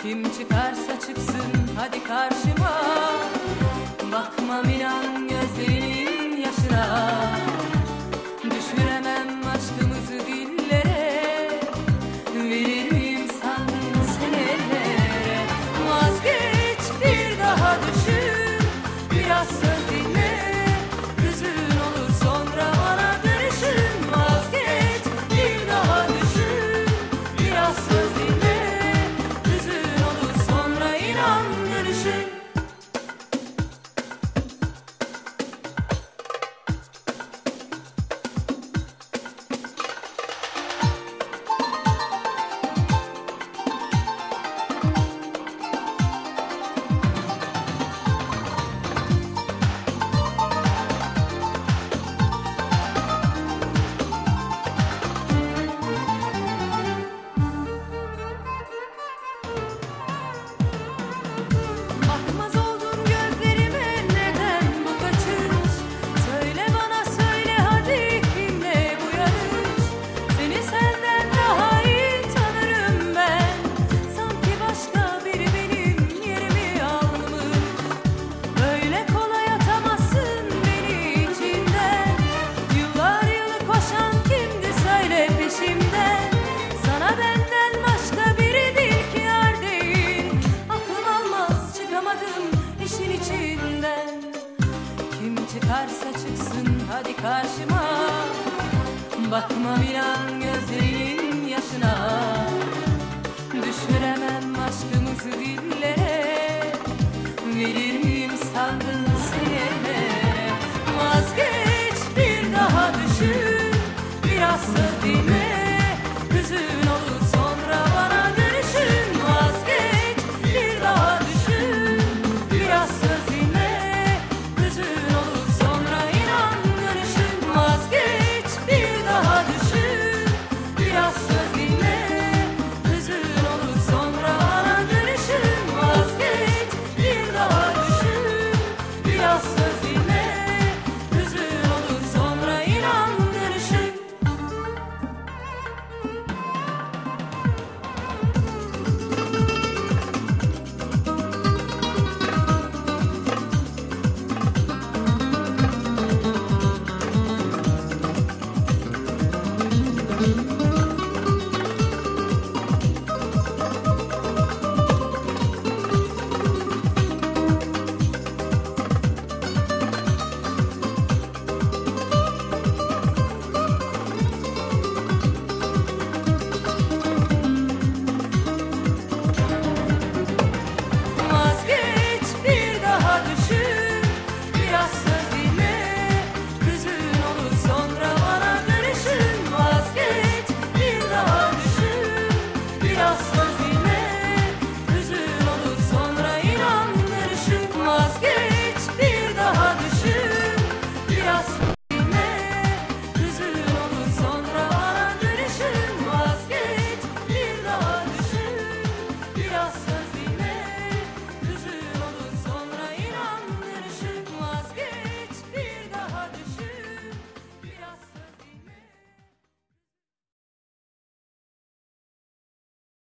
Kim çıkarsa çıksın hadi karşıma, bakmam inan gözlerinin yaşına. Düşüremem aşkımızı dillere, verir miyim sandın sen ellere? Vazgeç, bir daha düşün, biraz söz dinle, hüzün olur sonra bana dönüşün. Vazgeç, bir daha düşün, biraz söz dinle, hüzün olur sonra inan dönüşün. Bakmaz oldun gözlerime, neden bu kaçış? Söyle bana söyle hadi, kimle bu yarış? Seni senden daha iyi tanırım ben, sanki başka biri benim yerimi almış. Böyle kolay atamazsın beni içinden, yıllar yılı koşan kimdi söyle peşimden? Sana benden başka biri bil ki yar değil, aklım almaz çıkamadım işin içinden. Kim çıkarsa çıksın hadi karşıma, bakmam inan